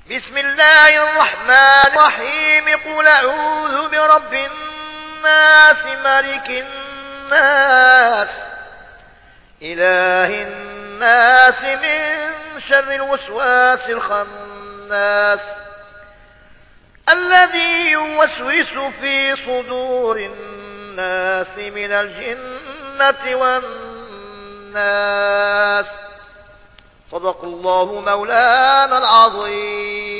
بسم الله الرحمن الرحيم. قل أعوذ برب الناس ملك الناس إله الناس من شر الوسواس الخناس الذي يوسوس في صدور الناس من الجنة والناس. صدق الله مولانا العظيم.